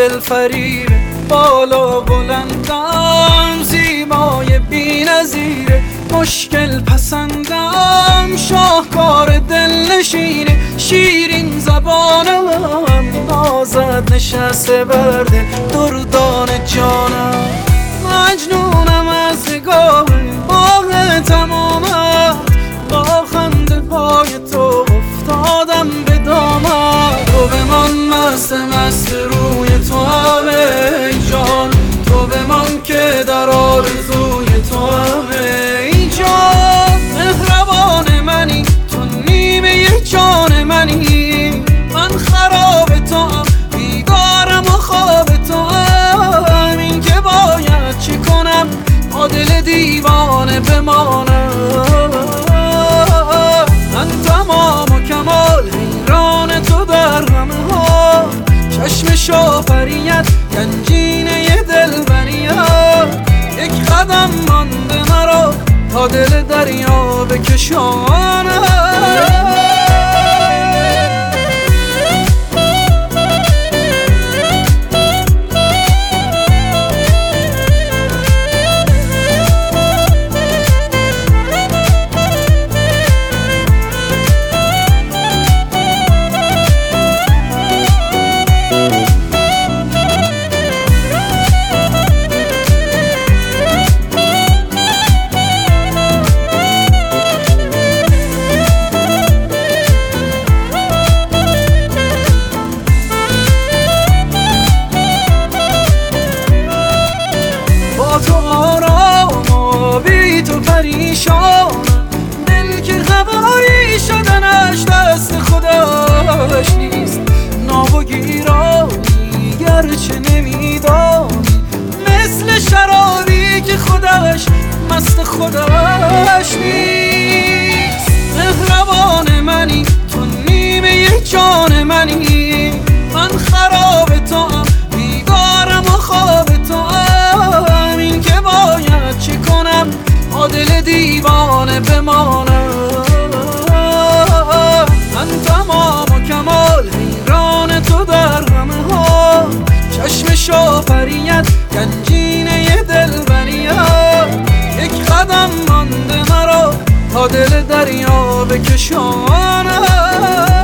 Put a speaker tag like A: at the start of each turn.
A: دل فریب بالا بلندم، زیبای بی‌نظیره، مشکل پسندم، شاهکار دلنشینه، شیرین زبانم، نازد نشسته بر دل دردان جانم. مجنونم از نگاه باغ تمامت، با خنده های تو افتادم به دامت. تو بمان مست مست روی تو هم ای جان، تو بمان که در آرزوی تو هم ای جان. مهربان منی تو نیمه جان منی، من خراب تو هم بیدارم و خواب تو هم. این که باید چی کنم با دل دیوانه بمانم. من تمام و کمال حیران تو در همه ها، چشم شافریت گنجینه دلبریت. یک قدم مانده مرا تا دل دریا بکشانم. تو آرام و بی تو پریشانم، دل که خبری شدنش دست خودش نیست. ناب و گیرانی گرچه نمیدانی، مثل شرابی که خودش مست خودش نیست. مهربان منی تو نیمه جان منی، من خراب تو هم بیدارم و خواب تو هم. این که باید چی کنم با دل دیوانه بمانم. من تمام و کمال حیران تو در همه ها، چشم شافریت گنجینه دلبریت. یک قدم مانده مرا تا دل دریا بکشانم.